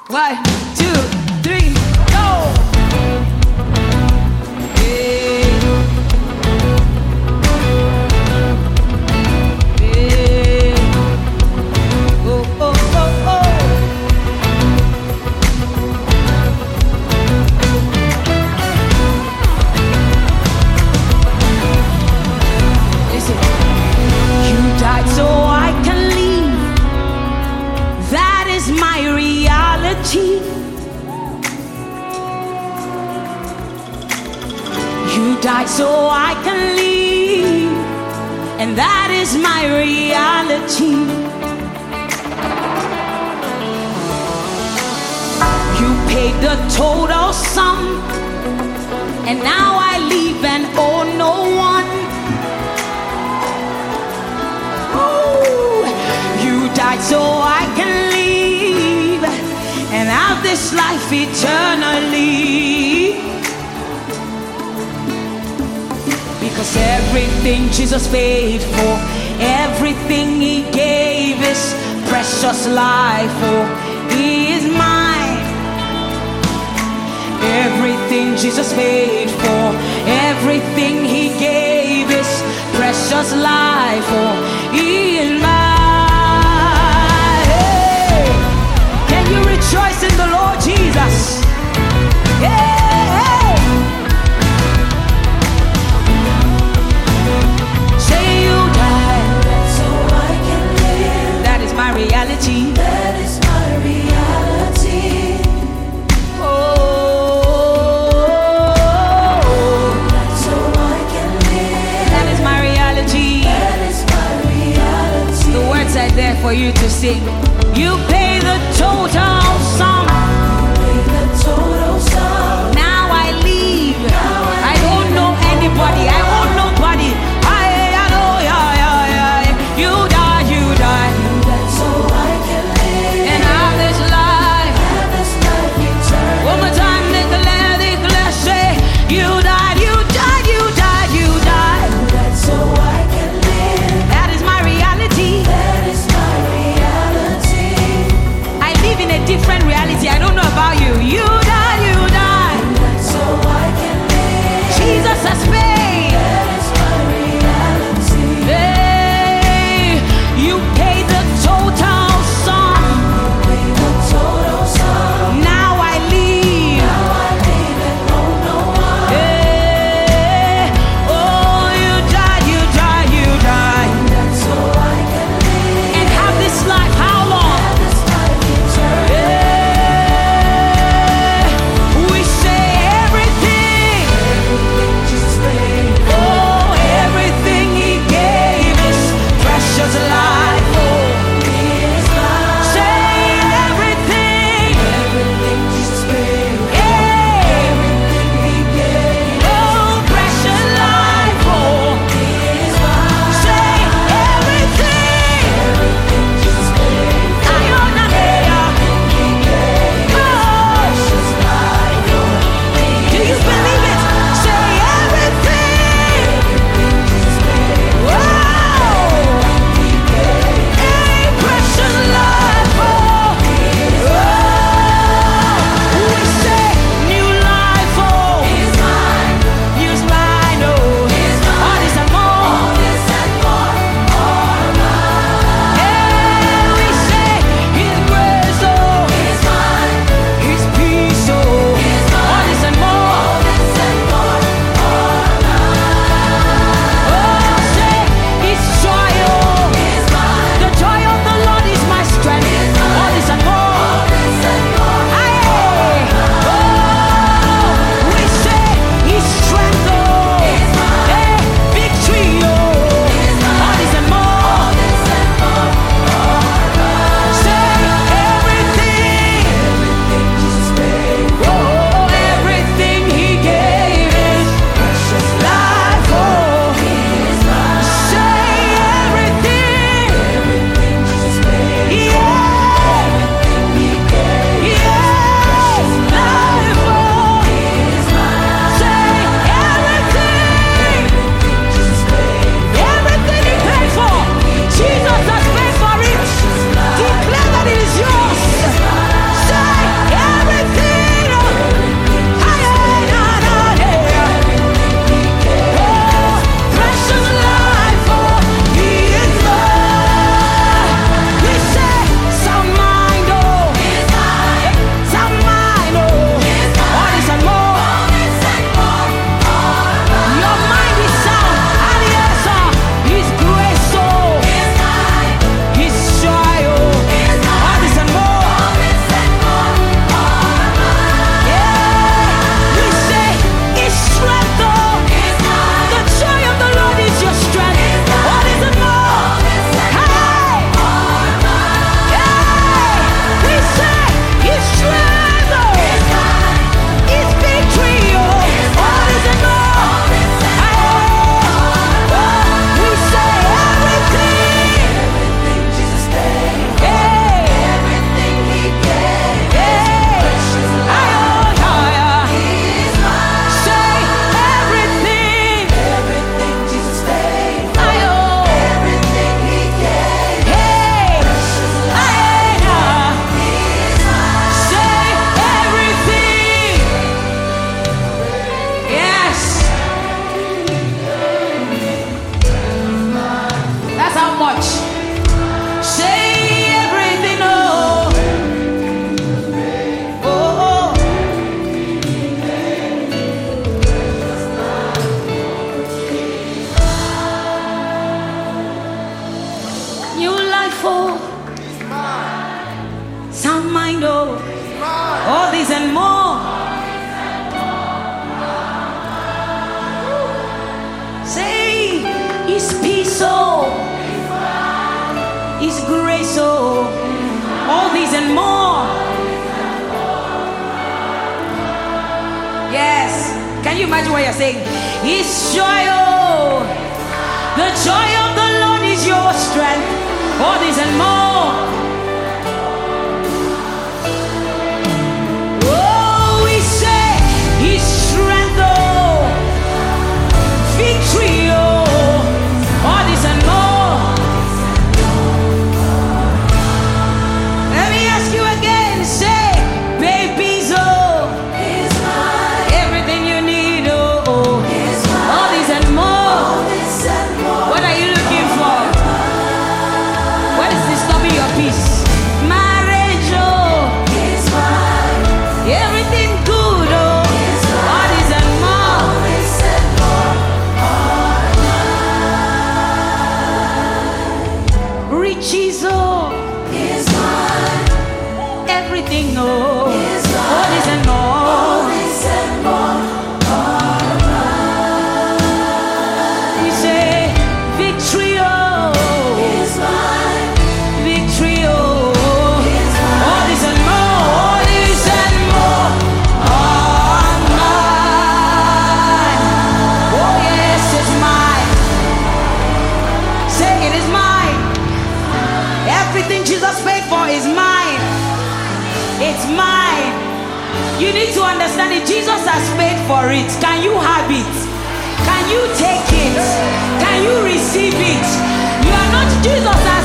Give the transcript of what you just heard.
1, 2, 3, go! Yeah. Yeah. Oh, oh, oh, oh. Listen. You died so I can live. That is my reality. You died so I can live, and that is my reality. You paid the total sum, and now I live and owe no one. Ooh, you died so I can live and have this life eternally. Because everything Jesus paid for, everything He gave is precious life, for He is mine. Everything Jesus paid for, everything He gave is precious life, for He is mine. Hey, can you rejoice in the Lord Jesus? Yeah. Reality. That is my reality. Oh, so I can live. That is my reality. That is my reality. The words are there for you to sing. You pay the total sum. Pay the total sum. Now I leave. I don't know anybody. I owe nobody. I know, yeah. You die, you die. So I can live and have this life. Have this life eternal. One more time, declare, say, you died, you died, you died, you died. That's so I can live. That is my reality. That is my reality. I live in a different reality. oh. All this and more. Say, His peace, oh. His grace, oh. All this and more. Yes. Can you imagine what you're saying? His joy, oh. The joy of the Lord is your strength. All this and more. Oh, we say His strength, oh. Victory, oh. All this and more. Let me ask you again. Say, babies, oh. Everything you need, oh. All this and more. What are you looking for? What is disturbing your peace? Marriage, oh. Everything good, oh. All this and more. Riches, oh. Everything, oh. All this and more. We say victory, oh. Victory, oh. All this and more. All this and more. All mine. Oh yes, it's mine. Say it is mine. Everything Jesus paid for is mine. It's mine. You need to understand it. Jesus has paid for it. Can you have it? Can you take it? Can you receive it? You are not Jesus has